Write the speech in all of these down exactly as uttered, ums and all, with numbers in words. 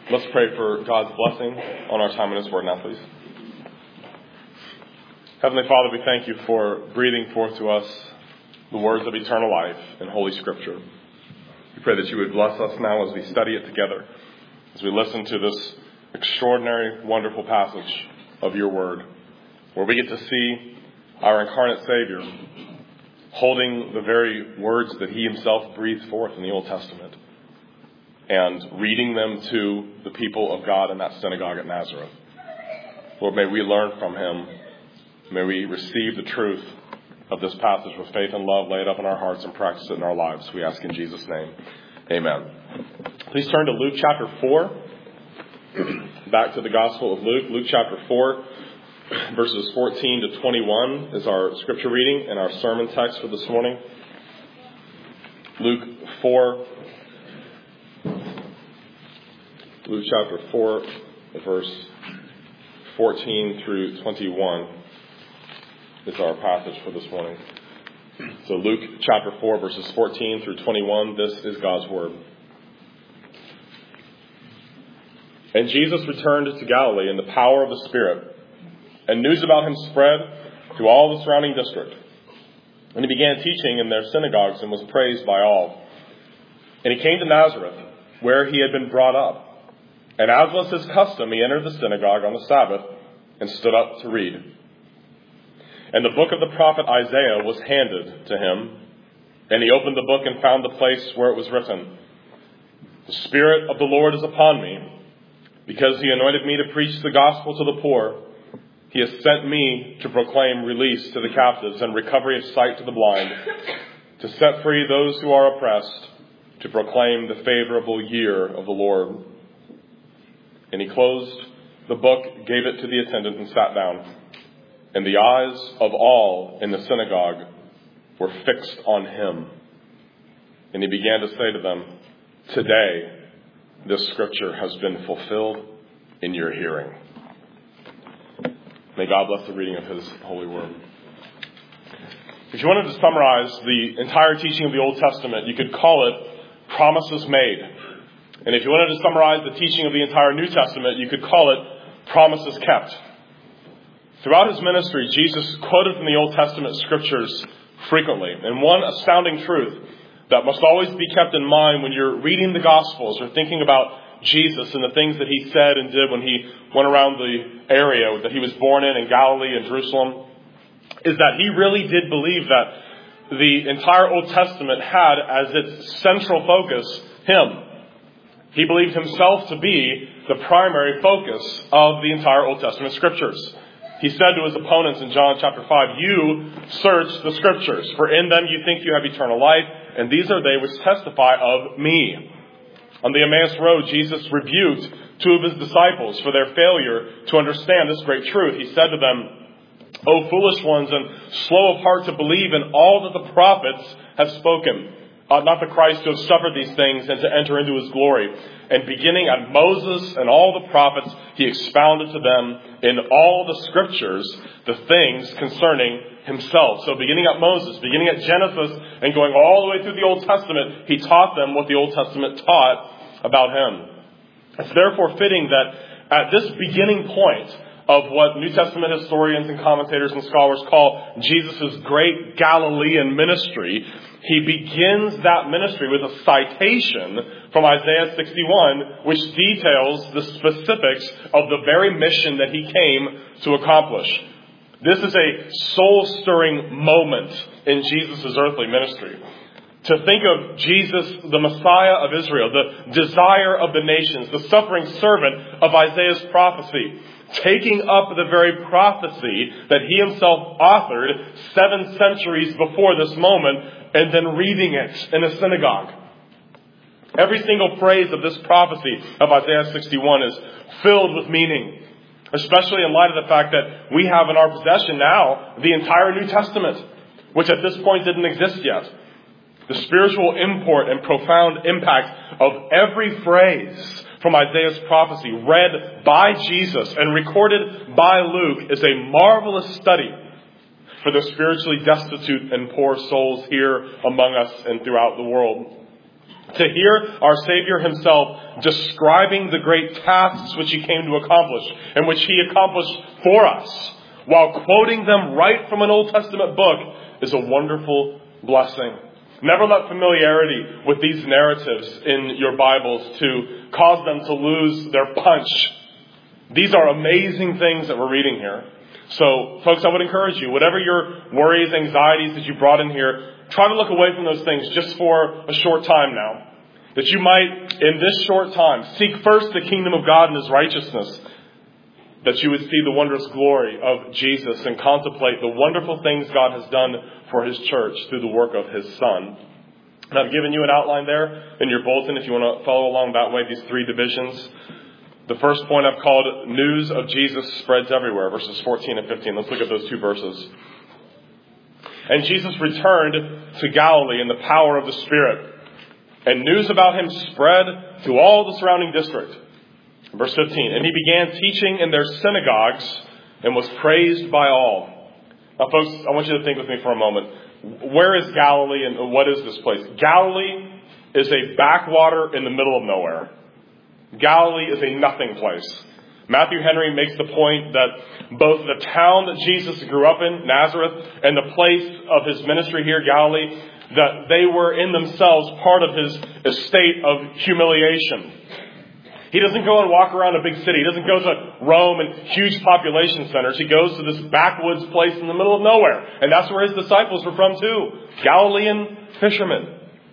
Let's pray for God's blessing on our time in His Word now, please. Heavenly Father, we thank you for breathing forth to us the words of eternal life in Holy Scripture. We pray that you would bless us now as we study it together, as we listen to this extraordinary, wonderful passage of your Word, where we get to see our incarnate Savior holding the very words that He Himself breathed forth in the Old Testament and reading them to the people of God in that synagogue at Nazareth. Lord, may we learn from Him. May we receive the truth of this passage with faith and love, lay it up in our hearts and practice it in our lives. We ask in Jesus' name. Amen. Please turn to Luke chapter four. Back to the Gospel of Luke. Luke chapter four, verses fourteen to twenty-one is our scripture reading and our sermon text for this morning. Luke four, Luke chapter four, verse fourteen through twenty-one is our passage for this morning. So Luke chapter four, verses fourteen through twenty-one, this is God's Word. And Jesus returned to Galilee in the power of the Spirit, and news about Him spread to all the surrounding district. And He began teaching in their synagogues and was praised by all. And He came to Nazareth, where He had been brought up. And as was His custom, He entered the synagogue on the Sabbath and stood up to read. And the book of the prophet Isaiah was handed to Him. And He opened the book and found the place where it was written, "The Spirit of the Lord is upon me, because He anointed me to preach the gospel to the poor. He has sent me to proclaim release to the captives and recovery of sight to the blind, to set free those who are oppressed, to proclaim the favorable year of the Lord." And He closed the book, gave it to the attendant, and sat down. And the eyes of all in the synagogue were fixed on Him. And He began to say to them, "Today this scripture has been fulfilled in your hearing." May God bless the reading of His holy word. If you wanted to summarize the entire teaching of the Old Testament, you could call it promises made. And if you wanted to summarize the teaching of the entire New Testament, you could call it promises kept. Throughout His ministry, Jesus quoted from the Old Testament scriptures frequently. And one astounding truth that must always be kept in mind when you're reading the Gospels or thinking about Jesus and the things that He said and did when He went around the area that He was born in, in Galilee and Jerusalem, is that He really did believe that the entire Old Testament had as its central focus Him. He believed Himself to be the primary focus of the entire Old Testament scriptures. He said to His opponents in John chapter five, "You search the scriptures, for in them you think you have eternal life, and these are they which testify of me." On the Emmaus Road, Jesus rebuked two of His disciples for their failure to understand this great truth. He said to them, "O foolish ones, and slow of heart to believe in all that the prophets have spoken. Ought not the Christ to have suffered these things and to enter into His glory?" And beginning at Moses and all the prophets, He expounded to them in all the scriptures the things concerning Himself. So beginning at Moses, beginning at Genesis, and going all the way through the Old Testament, He taught them what the Old Testament taught about Him. It's therefore fitting that at this beginning point of what New Testament historians and commentators and scholars call Jesus' great Galilean ministry, He begins that ministry with a citation from Isaiah sixty-one, which details the specifics of the very mission that He came to accomplish. This is a soul-stirring moment in Jesus' earthly ministry. To think of Jesus, the Messiah of Israel, the desire of the nations, the suffering servant of Isaiah's prophecy, taking up the very prophecy that He Himself authored seven centuries before this moment, and then reading it in a synagogue. Every single phrase of this prophecy of Isaiah sixty-one is filled with meaning, especially in light of the fact that we have in our possession now the entire New Testament, which at this point didn't exist yet. The spiritual import and profound impact of every phrase from Isaiah's prophecy read by Jesus and recorded by Luke is a marvelous study for the spiritually destitute and poor souls here among us and throughout the world. To hear our Savior Himself describing the great tasks which he came to accomplish and which he accomplished for us, while quoting them right from an Old Testament book, is a wonderful blessing. Never let familiarity with these narratives in your Bibles to cause them to lose their punch. These are amazing things that we're reading here. So, folks, I would encourage you, whatever your worries, anxieties that you brought in here, try to look away from those things just for a short time now. That you might, in this short time, seek first the kingdom of God and His righteousness. That you would see the wondrous glory of Jesus and contemplate the wonderful things God has done for His church through the work of His Son. And I've given you an outline there in your bulletin if you want to follow along that way, these three divisions. The first point I've called news of Jesus spreads everywhere, verses fourteen and fifteen. Let's look at those two verses. And Jesus returned to Galilee in the power of the Spirit, and news about Him spread through all the surrounding district. Verse fifteen, and He began teaching in their synagogues and was praised by all. Now, folks, I want you to think with me for a moment. Where is Galilee and what is this place? Galilee is a backwater in the middle of nowhere. Galilee is a nothing place. Matthew Henry makes the point that both the town that Jesus grew up in, Nazareth, and the place of His ministry here, Galilee, that they were in themselves part of His estate of humiliation. He doesn't go and walk around a big city. He doesn't go to Rome and huge population centers. He goes to this backwoods place in the middle of nowhere. And that's where His disciples were from too. Galilean fishermen.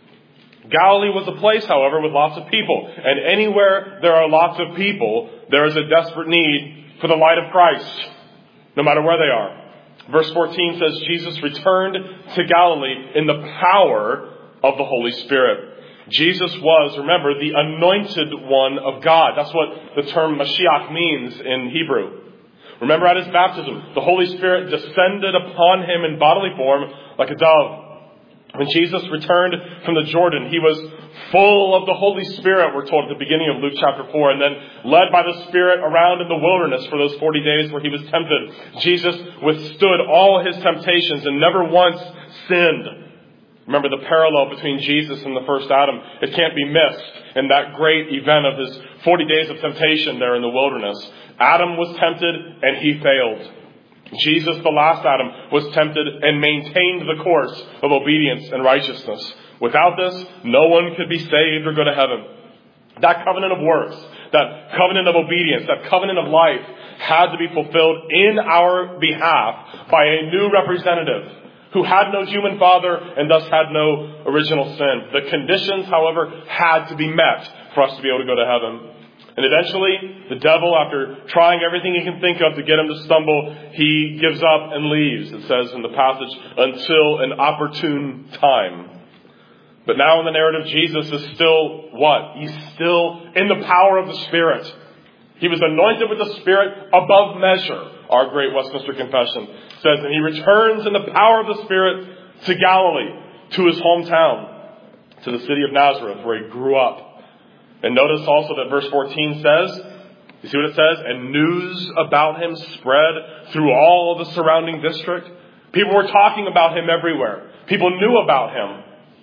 Galilee was a place, however, with lots of people. And anywhere there are lots of people, there is a desperate need for the light of Christ, no matter where they are. Verse fourteen says, Jesus returned to Galilee in the power of the Holy Spirit. Jesus was, remember, the anointed one of God. That's what the term Mashiach means in Hebrew. Remember, at His baptism, the Holy Spirit descended upon Him in bodily form like a dove. When Jesus returned from the Jordan, He was full of the Holy Spirit, we're told at the beginning of Luke chapter four, and then led by the Spirit around in the wilderness for those forty days where He was tempted. Jesus withstood all His temptations and never once sinned. Remember the parallel between Jesus and the first Adam. It can't be missed in that great event of His forty days of temptation there in the wilderness. Adam was tempted and he failed. Jesus, the last Adam, was tempted and maintained the course of obedience and righteousness. Without this, no one could be saved or go to heaven. That covenant of works, that covenant of obedience, that covenant of life had to be fulfilled in our behalf by a new representative who had no human father and thus had no original sin. The conditions, however, had to be met for us to be able to go to heaven. And eventually, the devil, after trying everything he can think of to get him to stumble, he gives up and leaves, it says in the passage, until an opportune time. But now in the narrative, Jesus is still what? He's still in the power of the Spirit. He was anointed with the Spirit above measure, our great Westminster Confession says. And He returns in the power of the Spirit to Galilee, to His hometown, to the city of Nazareth, where He grew up. And notice also that verse fourteen says, you see what it says? And news about Him spread through all the surrounding district. People were talking about Him everywhere. People knew about Him.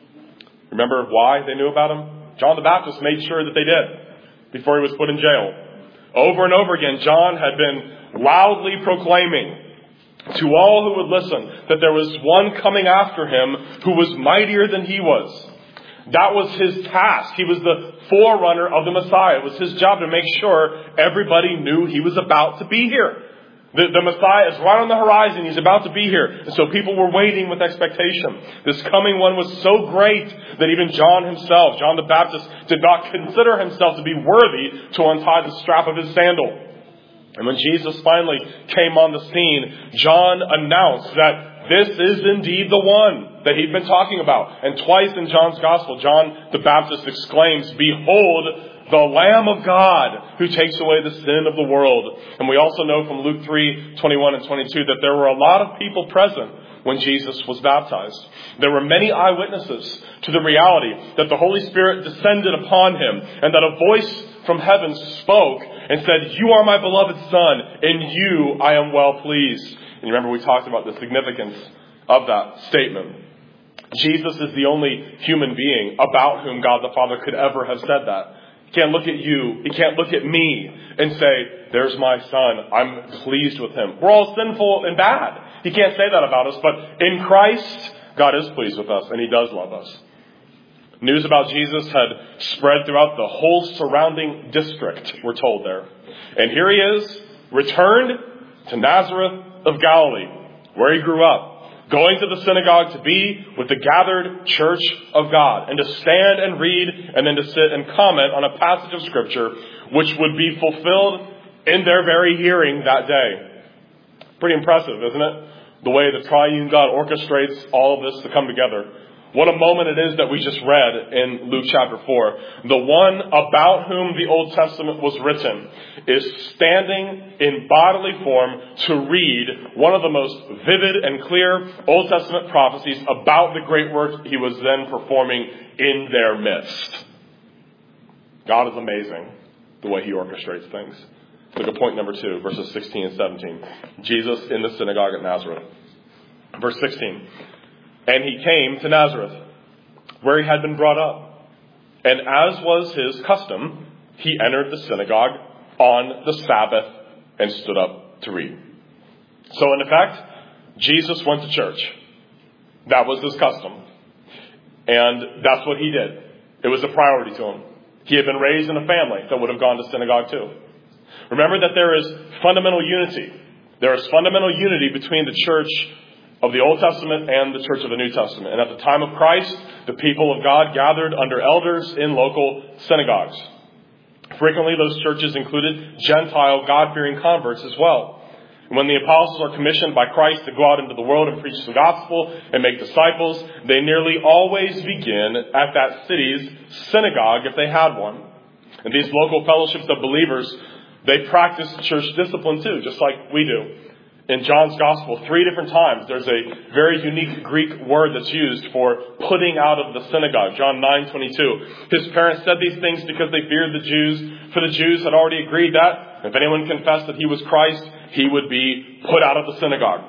Remember why they knew about Him? John the Baptist made sure that they did before he was put in jail. Over and over again, John had been loudly proclaiming to all who would listen that there was one coming after him who was mightier than he was. That was his task. He was the forerunner of the Messiah. It was his job to make sure everybody knew he was about to be here. The, the Messiah is right on the horizon. He's about to be here. And so people were waiting with expectation. This coming one was so great that even John himself, John the Baptist, did not consider himself to be worthy to untie the strap of his sandal. And when Jesus finally came on the scene, John announced that this is indeed the one that he'd been talking about. And twice in John's Gospel, John the Baptist exclaims, "Behold, the Lamb of God who takes away the sin of the world." And we also know from Luke three, twenty-one and twenty-two that there were a lot of people present when Jesus was baptized. There were many eyewitnesses to the reality that the Holy Spirit descended upon him and that a voice from heaven spoke and said, "You are my beloved Son, in you I am well pleased." And you remember we talked about the significance of that statement. Jesus is the only human being about whom God the Father could ever have said that. He can't look at you. He can't look at me and say, there's my son. I'm pleased with him. We're all sinful and bad. He can't say that about us. But in Christ, God is pleased with us and he does love us. News about Jesus had spread throughout the whole surrounding district, we're told there. And here he is, returned to Nazareth of Galilee, where he grew up, going to the synagogue to be with the gathered church of God, and to stand and read, and then to sit and comment on a passage of Scripture which would be fulfilled in their very hearing that day. Pretty impressive, isn't it? The way the triune God orchestrates all of this to come together. What a moment it is that we just read in Luke chapter four. The one about whom the Old Testament was written is standing in bodily form to read one of the most vivid and clear Old Testament prophecies about the great work he was then performing in their midst. God is amazing the way he orchestrates things. Look at point number two, verses sixteen and seventeen. Jesus in the synagogue at Nazareth. Verse sixteen. And he came to Nazareth, where he had been brought up. And as was his custom, he entered the synagogue on the Sabbath and stood up to read. So in effect, Jesus went to church. That was his custom. And that's what he did. It was a priority to him. He had been raised in a family that would have gone to synagogue too. Remember that there is fundamental unity. There is fundamental unity between the church of the Old Testament and the church of the New Testament. And at the time of Christ, the people of God gathered under elders in local synagogues. Frequently, those churches included Gentile, God-fearing converts as well. And when the apostles are commissioned by Christ to go out into the world and preach the gospel and make disciples, they nearly always begin at that city's synagogue if they had one. And these local fellowships of believers, they practice church discipline too, just like we do. In John's Gospel, three different times, there's a very unique Greek word that's used for putting out of the synagogue. John nine twenty-two. His parents said these things because they feared the Jews, for the Jews had already agreed that if anyone confessed that he was Christ, he would be put out of the synagogue.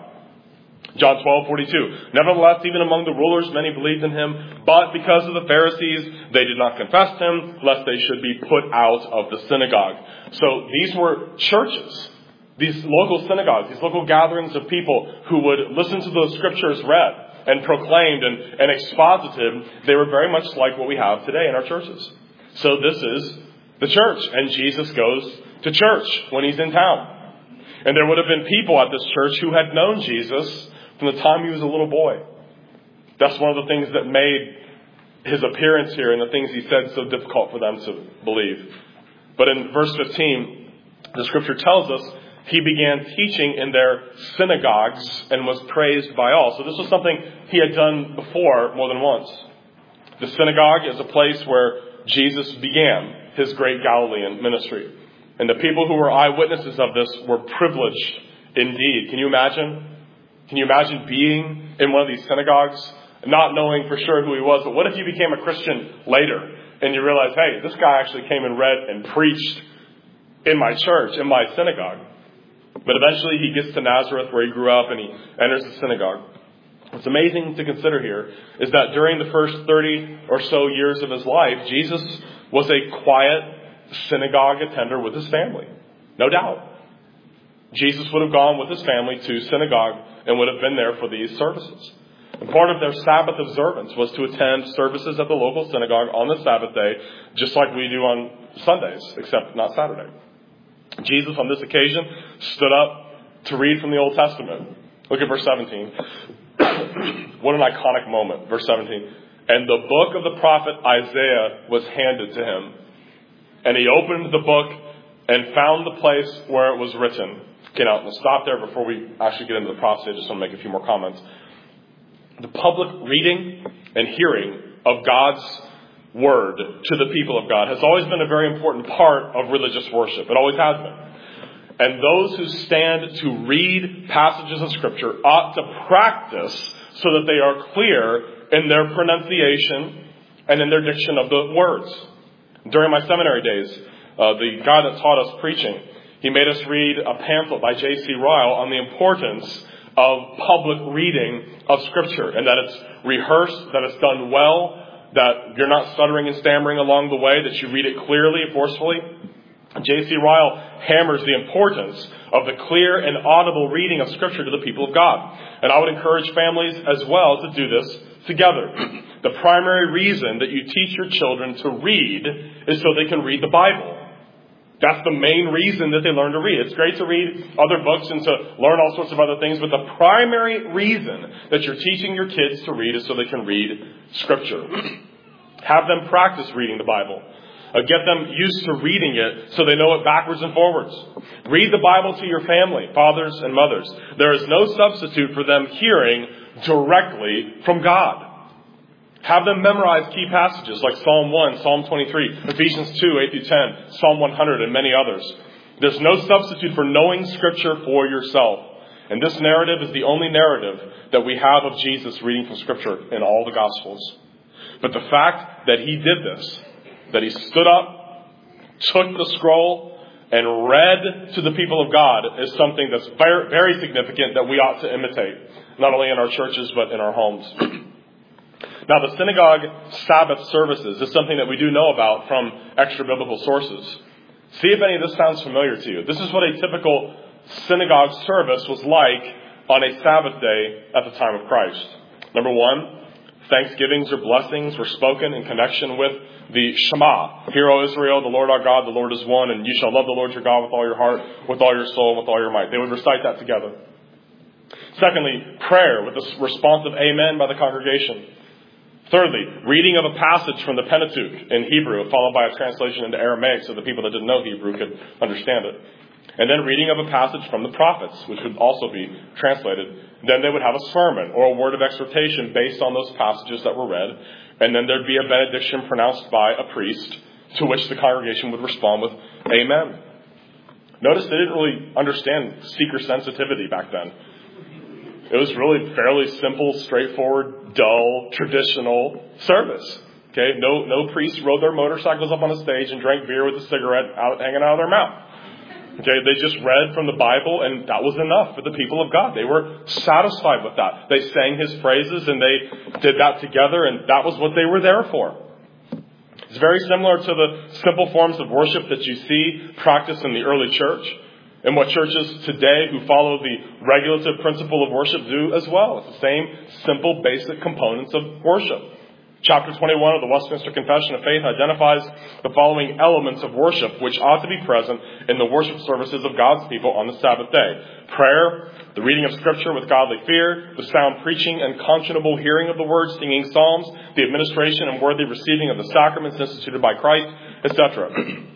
John twelve forty-two. Nevertheless, even among the rulers, many believed in him, but because of the Pharisees, they did not confess him, lest they should be put out of the synagogue. So these were churches. These local synagogues, these local gatherings of people who would listen to those scriptures read and proclaimed and, and exposited, they were very much like what we have today in our churches. So this is the church, and Jesus goes to church when he's in town. And there would have been people at this church who had known Jesus from the time he was a little boy. That's one of the things that made his appearance here and the things he said so difficult for them to believe. But in verse fifteen, the scripture tells us he began teaching in their synagogues and was praised by all. So this was something he had done before more than once. The synagogue is a place where Jesus began his great Galilean ministry. And the people who were eyewitnesses of this were privileged indeed. Can you imagine? Can you imagine being in one of these synagogues, not knowing for sure who he was? But what if you became a Christian later and you realize, hey, this guy actually came and read and preached in my church, in my synagogue? But eventually he gets to Nazareth where he grew up and he enters the synagogue. What's amazing to consider here is that during the first thirty or so years of his life, Jesus was a quiet synagogue attender with his family. No doubt. Jesus would have gone with his family to synagogue and would have been there for these services. And part of their Sabbath observance was to attend services at the local synagogue on the Sabbath day, just like we do on Sundays, except not Saturday. Jesus, on this occasion, stood up to read from the Old Testament. Look at verse seventeen. What an iconic moment. Verse seventeen. And the book of the prophet Isaiah was handed to him. And he opened the book and found the place where it was written. Okay, now, let's stop there before we actually get into the prophecy. I just want to make a few more comments. The public reading and hearing of God's word to the people of God has always been a very important part of religious worship. It always has been. And those who stand to read passages of Scripture ought to practice so that they are clear in their pronunciation and in their diction of the words. During my seminary days, uh, the guy that taught us preaching, he made us read a pamphlet by J C Ryle on the importance of public reading of Scripture, and that it's rehearsed, that it's done well, that you're not stuttering and stammering along the way, that you read it clearly, forcefully. J C Ryle hammers the importance of the clear and audible reading of Scripture to the people of God. And I would encourage families as well to do this together. The primary reason that you teach your children to read is so they can read the Bible. That's the main reason that they learn to read. It's great to read other books and to learn all sorts of other things, but the primary reason that you're teaching your kids to read is so they can read Scripture. Have them practice reading the Bible. Uh, get them used to reading it so they know it backwards and forwards. Read the Bible to your family, fathers and mothers. There is no substitute for them hearing directly from God. Have them memorize key passages like Psalm one, Psalm twenty-three, Ephesians two, eight through ten, Psalm one hundred, and many others. There's no substitute for knowing Scripture for yourself. And this narrative is the only narrative that we have of Jesus reading from Scripture in all the Gospels. But the fact that he did this, that he stood up, took the scroll, and read to the people of God is something that's very, very significant that we ought to imitate, not only in our churches but in our homes. Now, the synagogue Sabbath services is something that we do know about from extra-biblical sources. See if any of this sounds familiar to you. This is what a typical synagogue service was like on a Sabbath day at the time of Christ. Number one, thanksgivings or blessings were spoken in connection with the Shema. Hear, O Israel, the Lord our God, the Lord is one, and you shall love the Lord your God with all your heart, with all your soul, and with all your might. They would recite that together. Secondly, prayer with a responsive amen by the congregation. Thirdly, reading of a passage from the Pentateuch in Hebrew, followed by a translation into Aramaic so the people that didn't know Hebrew could understand it. And then reading of a passage from the prophets, which would also be translated. Then they would have a sermon or a word of exhortation based on those passages that were read. And then there'd be a benediction pronounced by a priest, to which the congregation would respond with amen. Notice they didn't really understand seeker sensitivity back then. It was really fairly simple, straightforward, dull, traditional service. Okay, no no priests rode their motorcycles up on a stage and drank beer with a cigarette out, hanging out of their mouth. Okay, they just read from the Bible, and that was enough for the people of God. They were satisfied with that. They sang his praises, and they did that together, and that was what they were there for. It's very similar to the simple forms of worship that you see practiced in the early church, and what churches today who follow the regulative principle of worship do as well. It's the same simple, basic components of worship. Chapter twenty-one of the Westminster Confession of Faith identifies the following elements of worship which ought to be present in the worship services of God's people on the Sabbath day. Prayer, the reading of Scripture with godly fear, the sound preaching and conscionable hearing of the word, singing psalms, the administration and worthy receiving of the sacraments instituted by Christ, et cetera.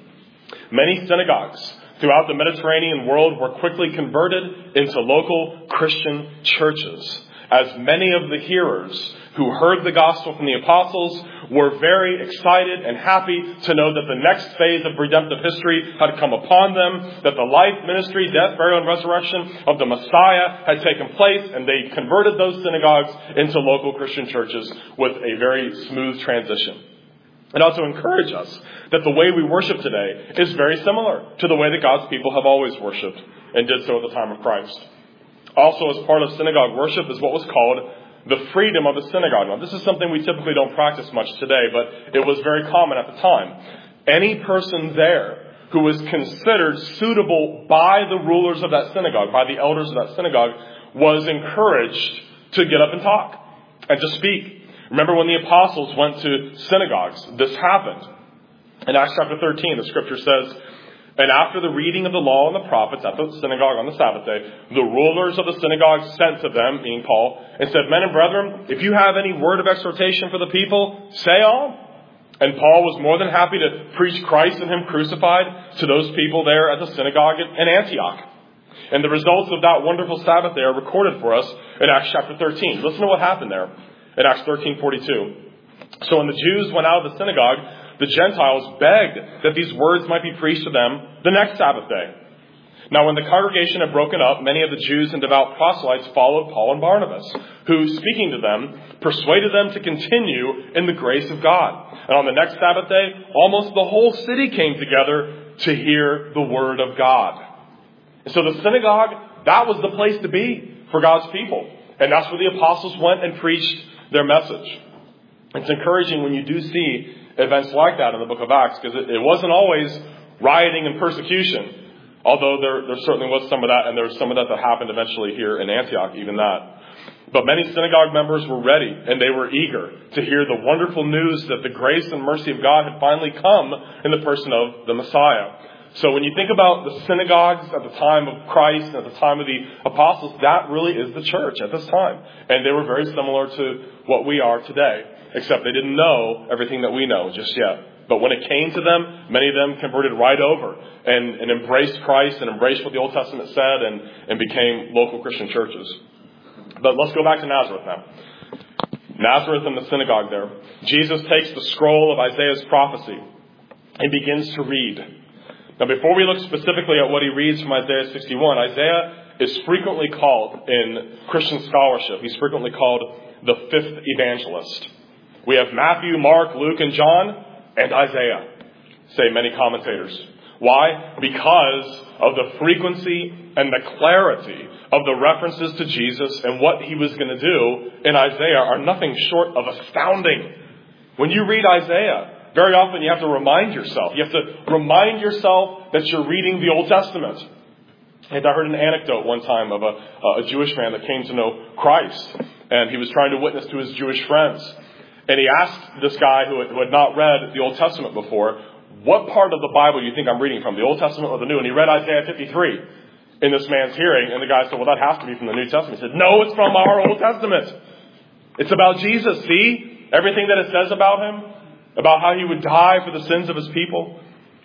Many synagogues throughout the Mediterranean world were quickly converted into local Christian churches, as many of the hearers who heard the gospel from the apostles were very excited and happy to know that the next phase of redemptive history had come upon them, that the life, ministry, death, burial, and resurrection of the Messiah had taken place, and they converted those synagogues into local Christian churches with a very smooth transition. And also encourage us that the way we worship today is very similar to the way that God's people have always worshipped and did so at the time of Christ. Also, as part of synagogue worship is what was called the freedom of the synagogue. Now, this is something we typically don't practice much today, but it was very common at the time. Any person there who was considered suitable by the rulers of that synagogue, by the elders of that synagogue, was encouraged to get up and talk and to speak. Remember when the apostles went to synagogues, this happened. In Acts chapter thirteen, the scripture says, and after the reading of the law and the prophets at the synagogue on the Sabbath day, the rulers of the synagogue sent to them, meaning Paul, and said, men and brethren, if you have any word of exhortation for the people, say on. And Paul was more than happy to preach Christ and him crucified to those people there at the synagogue in Antioch. And the results of that wonderful Sabbath day are recorded for us in Acts chapter thirteen. Listen to what happened there in Acts thirteen forty-two. So when the Jews went out of the synagogue, the Gentiles begged that these words might be preached to them the next Sabbath day. Now when the congregation had broken up, many of the Jews and devout proselytes followed Paul and Barnabas, who, speaking to them, persuaded them to continue in the grace of God. And on the next Sabbath day, almost the whole city came together to hear the word of God. And so the synagogue, that was the place to be for God's people. And that's where the apostles went and preached their message. It's encouraging when you do see events like that in the book of Acts, because it, it wasn't always rioting and persecution. Although there, there certainly was some of that, and there was some of that that happened eventually here in Antioch, even that. But many synagogue members were ready, and they were eager to hear the wonderful news that the grace and mercy of God had finally come in the person of the Messiah. So when you think about the synagogues at the time of Christ and at the time of the apostles, that really is the church at this time. And they were very similar to what we are today, except they didn't know everything that we know just yet. But when it came to them, many of them converted right over and, and embraced Christ and embraced what the Old Testament said and, and became local Christian churches. But let's go back to Nazareth now. Nazareth and the synagogue there. Jesus takes the scroll of Isaiah's prophecy and begins to read. Now, before we look specifically at what he reads from Isaiah sixty-one, Isaiah is frequently called in Christian scholarship, he's frequently called the fifth evangelist. We have Matthew, Mark, Luke, and John, and Isaiah, say many commentators. Why? Because of the frequency and the clarity of the references to Jesus and what he was going to do in Isaiah are nothing short of astounding. When you read Isaiah, very often you have to remind yourself. You have to remind yourself that you're reading the Old Testament. And I heard an anecdote one time of a, a Jewish man that came to know Christ. And he was trying to witness to his Jewish friends. And he asked this guy who had, who had not read the Old Testament before, what part of the Bible do you think I'm reading from, the Old Testament or the New? And he read Isaiah fifty-three in this man's hearing. And the guy said, well, that has to be from the New Testament. He said, no, it's from our Old Testament. It's about Jesus, see? Everything that it says about him, about how he would die for the sins of his people.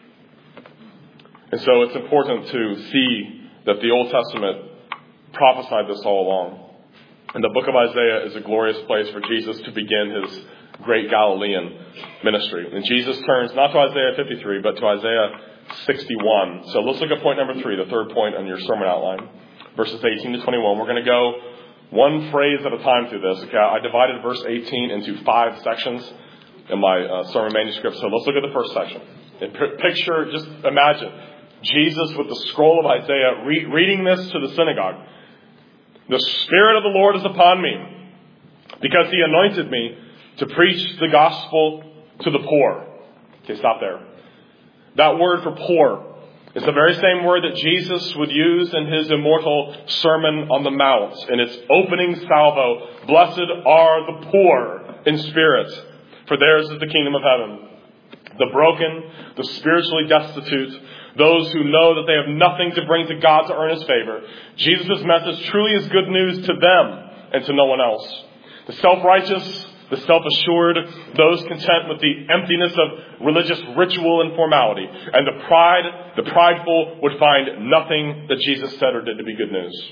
And so it's important to see that the Old Testament prophesied this all along. And the book of Isaiah is a glorious place for Jesus to begin his great Galilean ministry. And Jesus turns not to Isaiah fifty-three, but to Isaiah sixty-one. So let's look at point number three, the third point on your sermon outline. Verses eighteen to twenty-one. We're going to go one phrase at a time through this. Okay, I divided verse eighteen into five sections in my uh, sermon manuscript. So let's look at the first section. And p- picture, just imagine, Jesus with the scroll of Isaiah re- reading this to the synagogue. The Spirit of the Lord is upon me, because he anointed me to preach the gospel to the poor. Okay, stop there. That word for poor is the very same word that Jesus would use in his immortal Sermon on the Mount. In its opening salvo, blessed are the poor in spirit, for theirs is the kingdom of heaven. The broken, the spiritually destitute, those who know that they have nothing to bring to God to earn his favor. Jesus' message truly is good news to them and to no one else. The self-righteous, the self-assured, those content with the emptiness of religious ritual and formality, and the pride, the prideful would find nothing that Jesus said or did to be good news.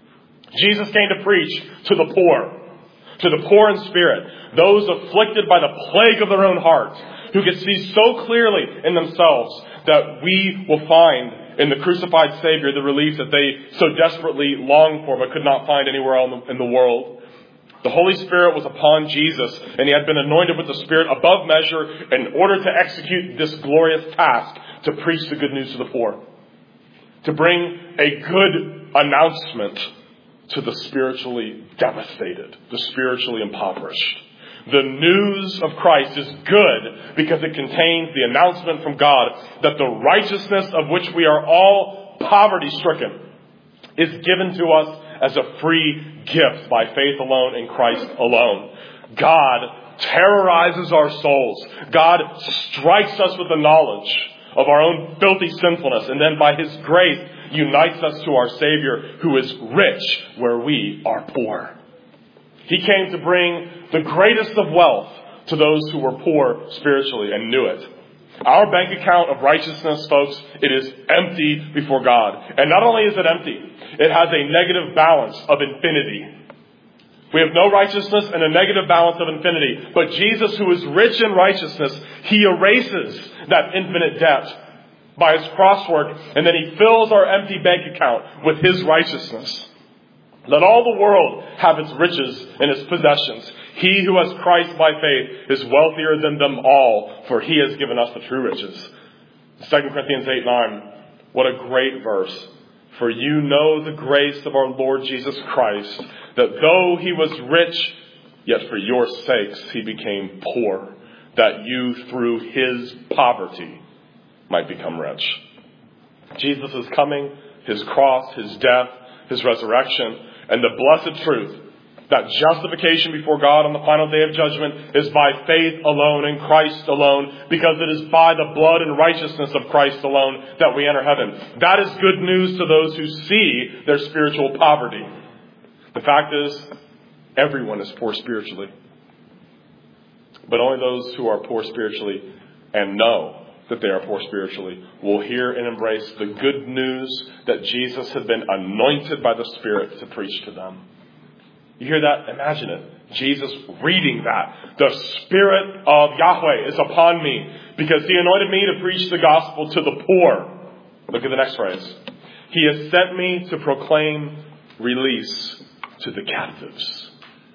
Jesus came to preach to the poor, to the poor in spirit, those afflicted by the plague of their own heart, who could see so clearly in themselves that we will find in the crucified Savior the relief that they so desperately longed for but could not find anywhere else in the world. The Holy Spirit was upon Jesus, and he had been anointed with the Spirit above measure in order to execute this glorious task, to preach the good news to the poor, to bring a good announcement to the spiritually devastated, the spiritually impoverished. The news of Christ is good because it contains the announcement from God that the righteousness of which we are all poverty-stricken is given to us as a free gift by faith alone in Christ alone. God terrorizes our souls. God strikes us with the knowledge of our own filthy sinfulness, and then by his grace unites us to our Savior, who is rich where we are poor. He came to bring the greatest of wealth to those who were poor spiritually and knew it. Our bank account of righteousness, folks, it is empty before God. And not only is it empty, it has a negative balance of infinity. We have no righteousness and a negative balance of infinity. But Jesus, who is rich in righteousness, he erases that infinite debt by his cross work, and then he fills our empty bank account with his righteousness. Let all the world have its riches and its possessions. He who has Christ by faith is wealthier than them all, for he has given us the true riches. Second Corinthians eight nine. What a great verse. For you know the grace of our Lord Jesus Christ, that though he was rich, Yet for your sakes he became poor, that you through his poverty might become rich. Jesus is coming, his cross, his death, his resurrection, and the blessed truth that justification before God on the final day of judgment is by faith alone in Christ alone, because it is by the blood and righteousness of Christ alone that we enter heaven. That is good news to those who see their spiritual poverty. The fact is, everyone is poor spiritually. But only those who are poor spiritually and know that they are poor spiritually will hear and embrace the good news that Jesus had been anointed by the Spirit to preach to them. You hear that? Imagine it. Jesus reading that. The Spirit of Yahweh is upon me because he anointed me to preach the gospel to the poor. Look at the next phrase. He has sent me to proclaim release to the captives.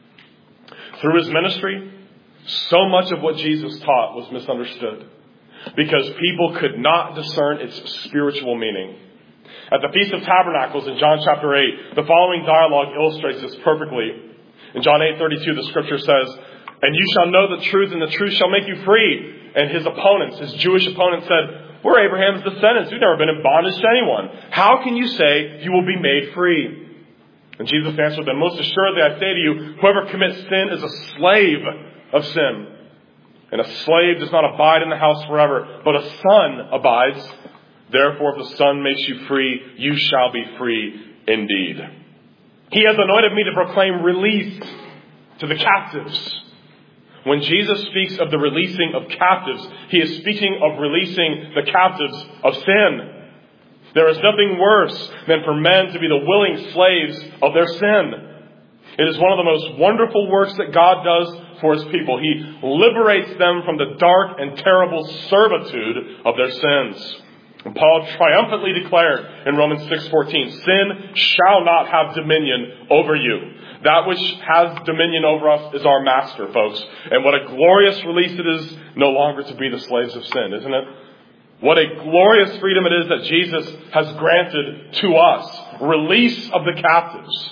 Through his ministry, so much of what Jesus taught was misunderstood because people could not discern its spiritual meaning. At the Feast of Tabernacles in John chapter eight, the following dialogue illustrates this perfectly. In John eight thirty-two, the scripture says, "And you shall know the truth, and the truth shall make you free." And his opponents, his Jewish opponents said, "We're Abraham's descendants. We've never been in bondage to anyone. How can you say you will be made free?" And Jesus answered them, "Most assuredly I say to you, whoever commits sin is a slave of sin. And a slave does not abide in the house forever, but a son abides. Therefore, if the Son makes you free, you shall be free indeed." He has anointed me to proclaim release to the captives. When Jesus speaks of the releasing of captives, he is speaking of releasing the captives of sin. There is nothing worse than for men to be the willing slaves of their sin. It is one of the most wonderful works that God does for his people. He liberates them from the dark and terrible servitude of their sins. And Paul triumphantly declared in Romans six fourteen, "Sin shall not have dominion over you." That which has dominion over us is our master, folks. And what a glorious release it is no longer to be the slaves of sin, isn't it? What a glorious freedom it is that Jesus has granted to us. Release of the captives.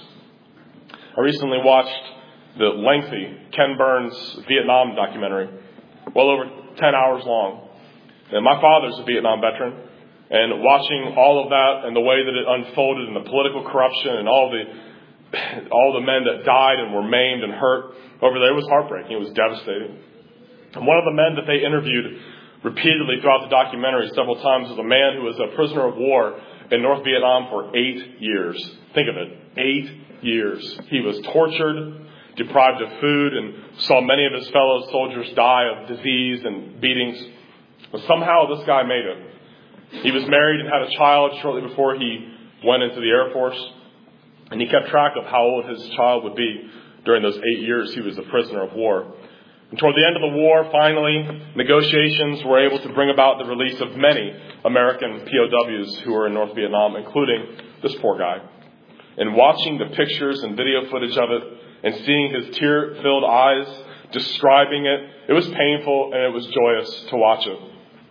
I recently watched the lengthy Ken Burns Vietnam documentary, well over ten hours long. And my father's a Vietnam veteran. And watching all of that and the way that it unfolded and the political corruption and all the all the men that died and were maimed and hurt over there, it was heartbreaking. It was devastating. And one of the men that they interviewed repeatedly throughout the documentary several times was a man who was a prisoner of war in North Vietnam for eight years. Think of it. Eight years. He was tortured, deprived of food, and saw many of his fellow soldiers die of disease and beatings. But somehow this guy made it. He was married and had a child shortly before he went into the Air Force. And he kept track of how old his child would be during those eight years he was a prisoner of war. And toward the end of the war, finally, negotiations were able to bring about the release of many American P O Ws who were in North Vietnam, including this poor guy. And watching the pictures and video footage of it and seeing his tear-filled eyes describing it, it was painful and it was joyous to watch it.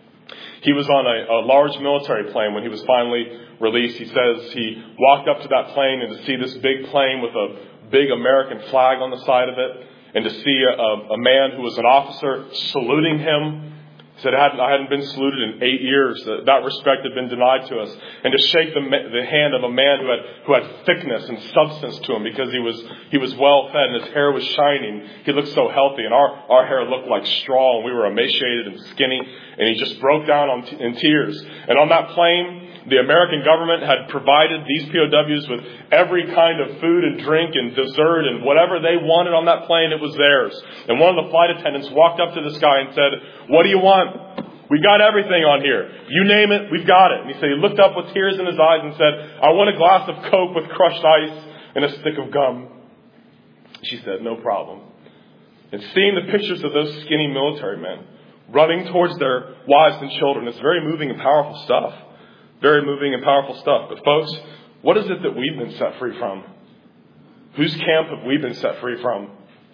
He was on a, a large military plane when he was finally released. He says he walked up to that plane and to see this big plane with a big American flag on the side of it, and to see a, a man who was an officer saluting him. He said, I hadn't, I hadn't been saluted in eight years. That, that respect had been denied to us. And to shake the, the hand of a man who had who had thickness and substance to him because he was he was well fed and his hair was shining. He looked so healthy, and our, our hair looked like straw, and we were emaciated and skinny. And he just broke down on t- in tears. And on that plane, the American government had provided these P O Ws with every kind of food and drink and dessert and whatever they wanted on that plane, it was theirs. And one of the flight attendants walked up to this guy and said, "What do you want? We got everything on here. You name it, we've got it." And he said he looked up with tears in his eyes and said, "I want a glass of Coke with crushed ice and a stick of gum." She said, "No problem." And seeing the pictures of those skinny military men running towards their wives and children, it's very moving and powerful stuff. Very moving and powerful stuff. But folks, what is it that we've been set free from? Whose camp have we been set free from?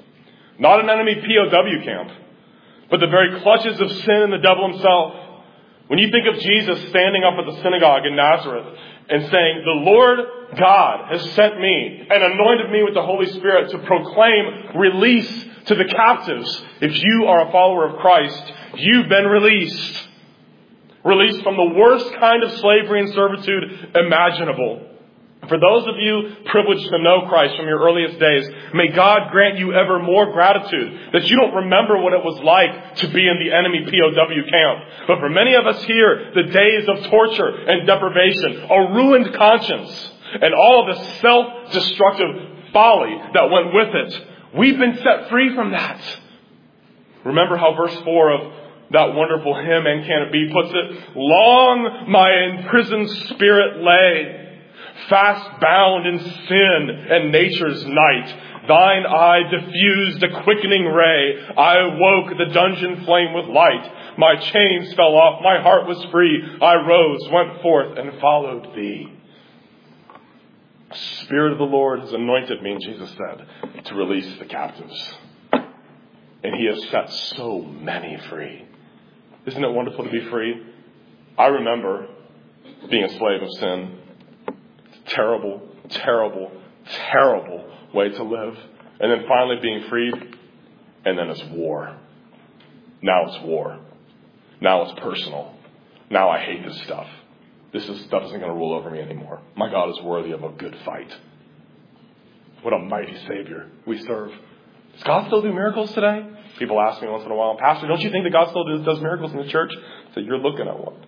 Not an enemy P O W camp, but the very clutches of sin and the devil himself. When you think of Jesus standing up at the synagogue in Nazareth and saying, "The Lord God has sent me and anointed me with the Holy Spirit to proclaim release To the captives, if you are a follower of Christ, you've been released. Released from the worst kind of slavery and servitude imaginable. For those of you privileged to know Christ from your earliest days, may God grant you ever more gratitude that you don't remember what it was like to be in the enemy P O W camp. But for many of us here, the days of torture and deprivation, a ruined conscience, and all of the self-destructive folly that went with it, we've been set free from that. Remember how verse four of that wonderful hymn, And Can It Be, puts it? Long my imprisoned spirit lay, fast bound in sin and nature's night. Thine eye diffused a quickening ray. I woke the dungeon flame with light. My chains fell off, my heart was free. I rose, went forth, and followed thee. The Spirit of the Lord has anointed me, Jesus said, to release the captives. And He has set so many free. Isn't it wonderful to be free? I remember being a slave of sin. Terrible, terrible, terrible way to live. And then finally being freed. And then it's war. Now it's war. Now it's personal. Now I hate this stuff. This is, stuff isn't going to rule over me anymore. My God is worthy of a good fight. What a mighty Savior we serve. Does God still do miracles today? People ask me once in a while, Pastor, don't you think that God still does, does miracles in the church? So you're looking at one.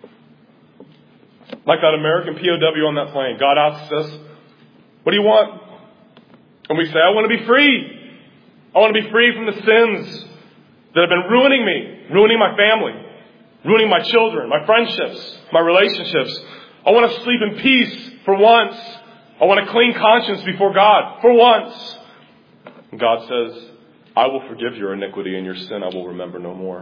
Like that American P O W on that plane. God asks us, what do you want? And we say, I want to be free. I want to be free from the sins that have been ruining me, ruining my family, ruining my children, my friendships, my relationships. I want to sleep in peace for once. I want a clean conscience before God for once. And God says, I will forgive your iniquity and your sin I will remember no more.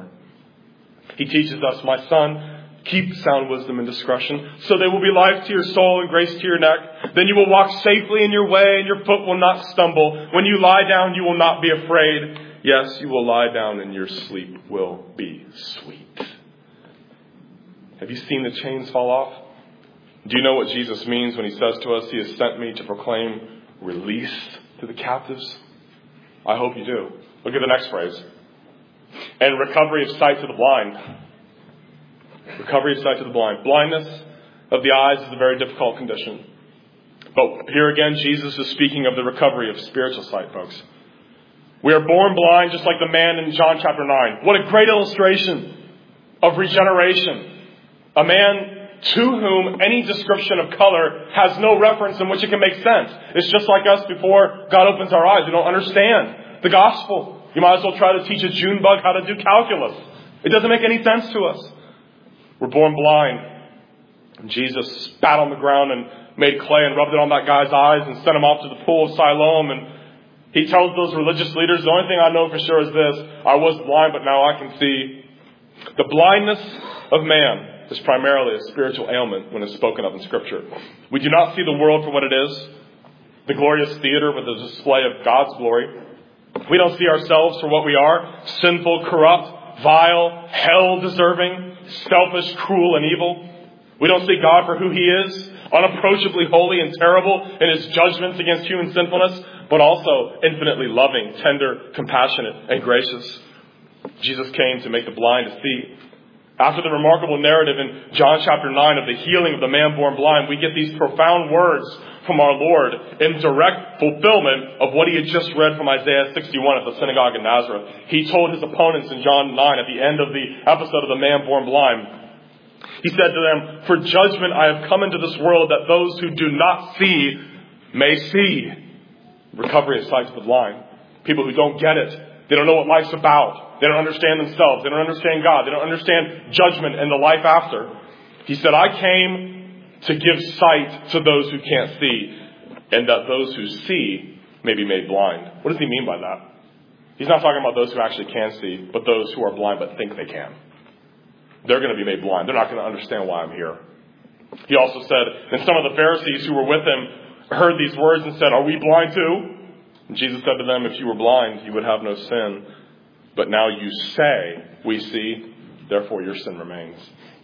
He teaches us, my son, keep sound wisdom and discretion, so they will be life to your soul and grace to your neck. Then you will walk safely in your way, and your foot will not stumble. When you lie down, you will not be afraid. Yes, you will lie down, and your sleep will be sweet. Have you seen the chains fall off? Do you know what Jesus means when He says to us, He has sent me to proclaim release to the captives? I hope you do. Look at the next phrase. And recovery of sight to the blind. Recovery of sight to the blind. Blindness of the eyes is a very difficult condition. But here again, Jesus is speaking of the recovery of spiritual sight, folks. We are born blind just like the man in John chapter nine. What a great illustration of regeneration. A man to whom any description of color has no reference in which it can make sense. It's just like us before God opens our eyes. We don't understand the gospel. You might as well try to teach a June bug how to do calculus. It doesn't make any sense to us. We're born blind. And Jesus spat on the ground and made clay and rubbed it on that guy's eyes and sent him off to the pool of Siloam. And he tells those religious leaders, the only thing I know for sure is this: I was blind, but now I can see. The blindness of man is primarily a spiritual ailment when it's spoken of in Scripture. We do not see the world for what it is, the glorious theater with the display of God's glory. We don't see ourselves for what we are: sinful, corrupt, vile, hell-deserving, selfish, cruel, and evil. We don't see God for who He is, unapproachably holy and terrible in His judgments against human sinfulness, but also infinitely loving, tender, compassionate, and gracious. Jesus came to make the blind to see. After the remarkable narrative in John chapter nine of the healing of the man born blind, we get these profound words from our Lord in direct fulfillment of what He had just read from Isaiah sixty-one at the synagogue in Nazareth. He told His opponents in John nine at the end of the episode of the man born blind, He said to them, for judgment I have come into this world, that those who do not see may see. Recovery of sight to the blind. People who don't get it. They don't know what life's about. They don't understand themselves. They don't understand God. They don't understand judgment and the life after. He said, I came to give sight to those who can't see, and that those who see may be made blind. What does He mean by that? He's not talking about those who actually can see, but those who are blind but think they can. They're going to be made blind. They're not going to understand why I'm here. He also said, and some of the Pharisees who were with Him heard these words and said, are we blind too? And Jesus said to them, if you were blind, you would have no sin. But now you say, we see, therefore your sin remains.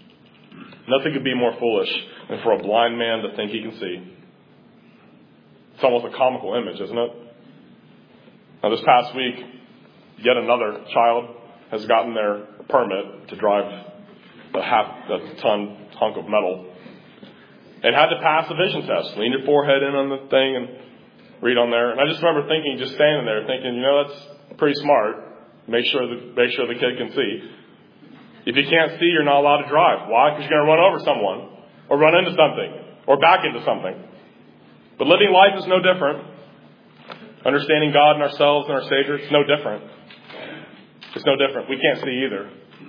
Nothing could be more foolish than for a blind man to think he can see. It's almost a comical image, isn't it? Now this past week, yet another child has gotten their permit to drive a half a ton hunk of metal and had to pass a vision test. Lean your forehead in on the thing and read on there. And I just remember thinking, just standing there, thinking, you know, that's pretty smart. Make sure the make sure the kid can see. If you can't see, you're not allowed to drive. Why? Because you're going to run over someone or run into something or back into something. But living life is no different. Understanding God and ourselves and our Savior, it's no different. It's no different. We can't see either.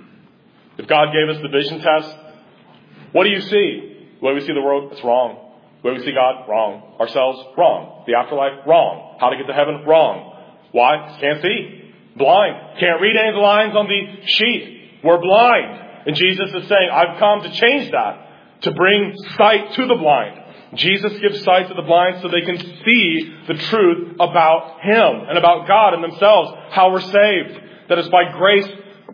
If God gave us the vision test, what do you see? The way we see the world, it's wrong. The way we see God, wrong. Ourselves, wrong. The afterlife, wrong. How to get to heaven, wrong. Why? Can't see. Blind. Can't read any of the lines on the sheet. We're blind. And Jesus is saying, I've come to change that. To bring sight to the blind. Jesus gives sight to the blind so they can see the truth about Him and about God and themselves. How we're saved. That is by grace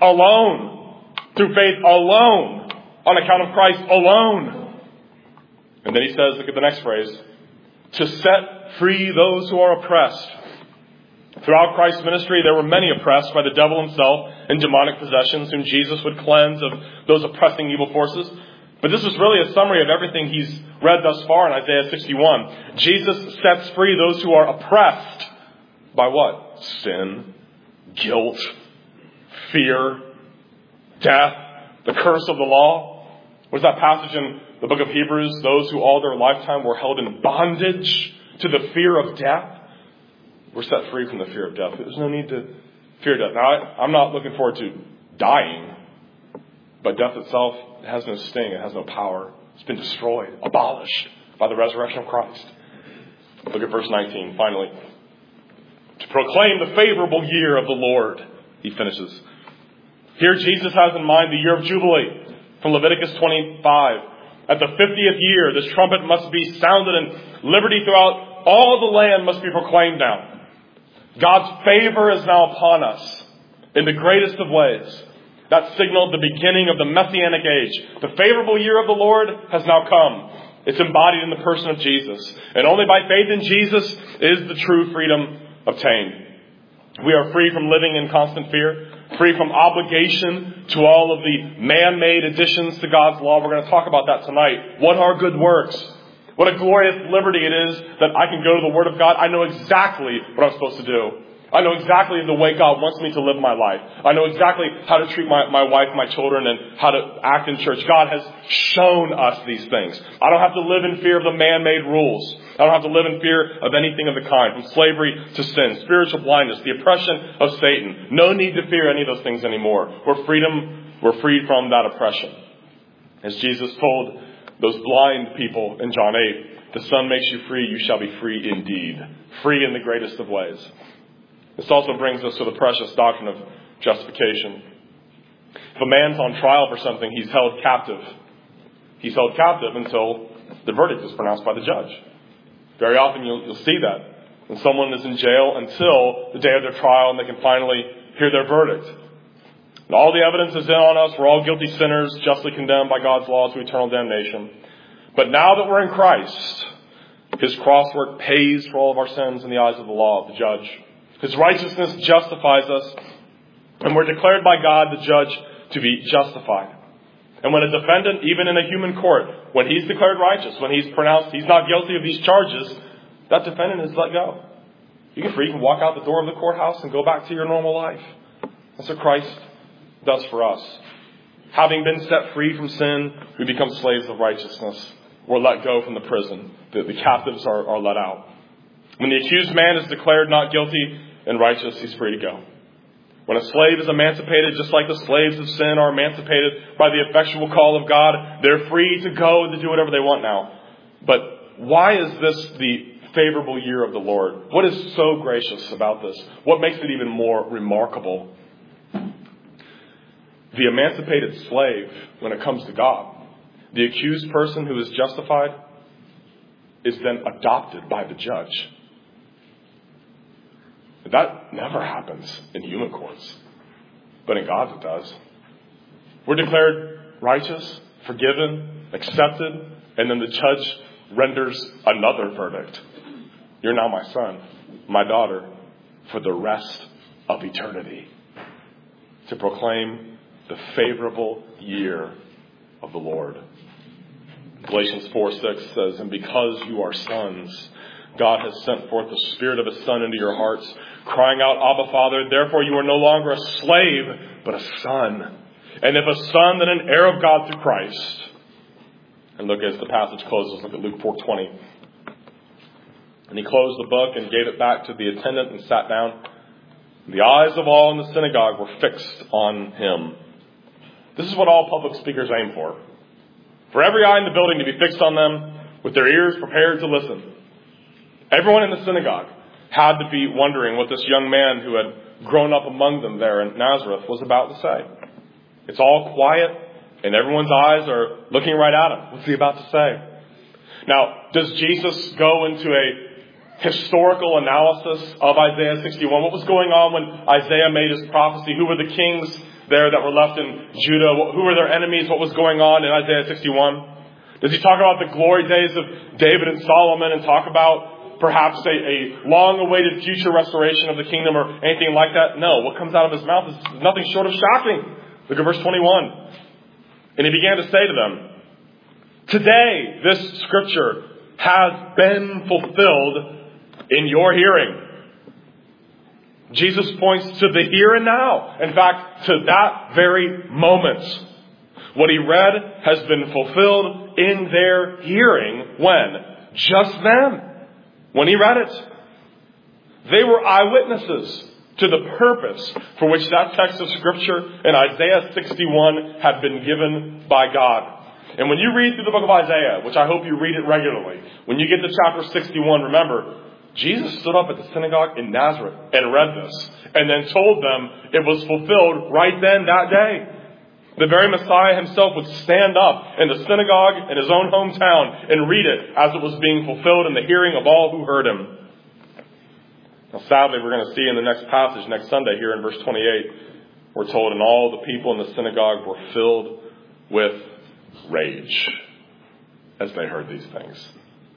alone. Through faith alone. On account of Christ alone. And then he says, look at the next phrase. To set free those who are oppressed. Throughout Christ's ministry, there were many oppressed by the devil himself and demonic possessions whom Jesus would cleanse of those oppressing evil forces. But this is really a summary of everything he's read thus far in Isaiah sixty-one. Jesus sets free those who are oppressed by what? Sin, guilt, fear, death, the curse of the law. What is that passage in the book of Hebrews? Those who all their lifetime were held in bondage to the fear of death. We're set free from the fear of death. There's no need to fear death. Now, I, I'm not looking forward to dying. But death itself has no sting. It has no power. It's been destroyed, abolished by the resurrection of Christ. Look at verse nineteen, finally. To proclaim the favorable year of the Lord, he finishes. Here Jesus has in mind the year of Jubilee from Leviticus twenty-five. At the fiftieth year, this trumpet must be sounded and liberty throughout all the land must be proclaimed now. God's favor is now upon us in the greatest of ways. That signaled the beginning of the Messianic age. The favorable year of the Lord has now come. It's embodied in the person of Jesus. And only by faith in Jesus is the true freedom obtained. We are free from living in constant fear. Free from obligation to all of the man-made additions to God's law. We're going to talk about that tonight. What are good works? What a glorious liberty it is that I can go to the Word of God. I know exactly what I'm supposed to do. I know exactly the way God wants me to live my life. I know exactly how to treat my, my wife, my children, and how to act in church. God has shown us these things. I don't have to live in fear of the man-made rules. I don't have to live in fear of anything of the kind, from slavery to sin, spiritual blindness, the oppression of Satan. No need to fear any of those things anymore. We're freedom. We're freed from that oppression. As Jesus told those blind people in John eight, the Son makes you free, you shall be free indeed. Free in the greatest of ways. This also brings us to the precious doctrine of justification. If a man's on trial for something, he's held captive. He's held captive until the verdict is pronounced by the judge. Very often you'll, you'll see that. When someone is in jail until the day of their trial and they can finally hear their verdict. And all the evidence is in on us. We're all guilty sinners, justly condemned by God's law to eternal damnation. But now that we're in Christ, His cross work pays for all of our sins in the eyes of the law of the judge. His righteousness justifies us, and we're declared by God, the judge, to be justified. And when a defendant, even in a human court, when he's declared righteous, when he's pronounced he's not guilty of these charges, that defendant is let go. You can free, you can walk out the door of the courthouse and go back to your normal life. That's what Christ does for us. Having been set free from sin, we become slaves of righteousness. We're let go from the prison. The, the captives are, are let out. When the accused man is declared not guilty and righteous, he's free to go. When a slave is emancipated, just like the slaves of sin are emancipated by the effectual call of God, they're free to go and to do whatever they want now. But why is this the favorable year of the Lord? What is so gracious about this? What makes it even more remarkable? The emancipated slave, when it comes to God, the accused person who is justified, is then adopted by the judge. That never happens in human courts. But in God's it does. We're declared righteous, forgiven, accepted, and then the judge renders another verdict. You're now my son, my daughter, for the rest of eternity to proclaim the favorable year of the Lord. Galatians four six says, "And because you are sons, God has sent forth the Spirit of His Son into your hearts, crying out, 'Abba, Father.' Therefore you are no longer a slave, but a son. And if a son, then an heir of God through Christ." And look, as the passage closes, look at Luke four twenty. "And he closed the book and gave it back to the attendant and sat down. The eyes of all in the synagogue were fixed on him." This is what all public speakers aim for. For every eye in the building to be fixed on them, with their ears prepared to listen. Everyone in the synagogue had to be wondering what this young man who had grown up among them there in Nazareth was about to say. It's all quiet, and everyone's eyes are looking right at him. What's he about to say? Now, does Jesus go into a historical analysis of Isaiah sixty-one? What was going on when Isaiah made his prophecy? Who were the kings there that were left in Judah? Who were their enemies? What was going on in Isaiah sixty-one? Does he talk about the glory days of David and Solomon and talk about perhaps a, a long-awaited future restoration of the kingdom or anything like that? No. What comes out of his mouth is nothing short of shocking. Look at verse twenty-one. "And he began to say to them, 'Today this scripture has been fulfilled in your hearing.'" Jesus points to the here and now. In fact, to that very moment. What he read has been fulfilled in their hearing. When? Just then. When he read it. They were eyewitnesses to the purpose for which that text of Scripture in Isaiah sixty-one had been given by God. And when you read through the book of Isaiah, which I hope you read it regularly, when you get to chapter sixty-one, remember, Jesus stood up at the synagogue in Nazareth and read this, and then told them it was fulfilled right then, that day. The very Messiah himself would stand up in the synagogue in his own hometown and read it as it was being fulfilled in the hearing of all who heard him. Now, sadly, we're going to see in the next passage, next Sunday here in verse twenty-eight, we're told, "And all the people in the synagogue were filled with rage as they heard these things."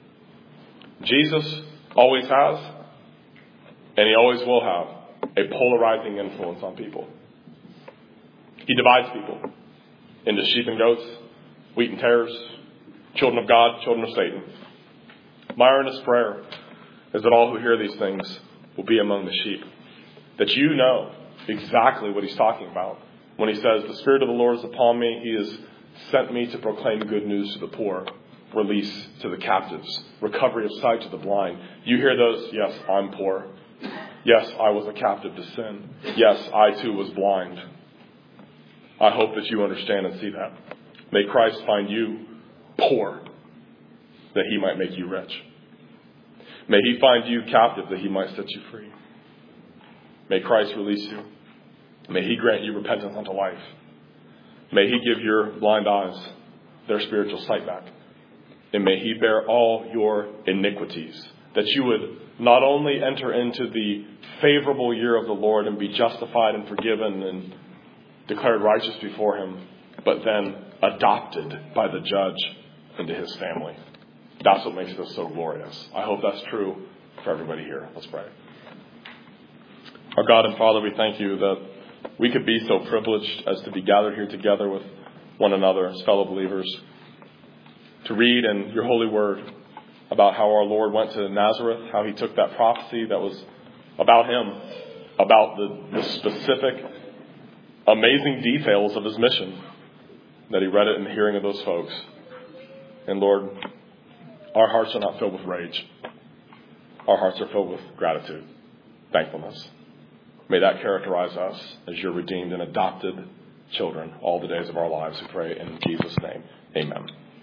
Jesus always has, and he always will have, a polarizing influence on people. He divides people into sheep and goats, wheat and tares, children of God, children of Satan. My earnest prayer is that all who hear these things will be among the sheep. That you know exactly what he's talking about when he says, "The Spirit of the Lord is upon me. He has sent me to proclaim good news to the poor, release to the captives, recovery of sight to the blind." You hear those? Yes, I'm poor. Yes, I was a captive to sin. Yes, I too was blind. I hope that you understand and see that. May Christ find you poor, that he might make you rich. May he find you captive, that he might set you free. May Christ release you. May he grant you repentance unto life. May he give your blind eyes their spiritual sight back. And may he bear all your iniquities, that you would not only enter into the favorable year of the Lord and be justified and forgiven and declared righteous before him, but then adopted by the judge into his family. That's what makes this so glorious. I hope that's true for everybody here. Let's pray. Our God and Father, we thank you that we could be so privileged as to be gathered here together with one another as fellow believers, to read in your holy word about how our Lord went to Nazareth, how he took that prophecy that was about him, about the, the specific, amazing details of his mission, that he read it in the hearing of those folks. And Lord, our hearts are not filled with rage. Our hearts are filled with gratitude, thankfulness. May that characterize us as your redeemed and adopted children all the days of our lives. We pray in Jesus' name. Amen.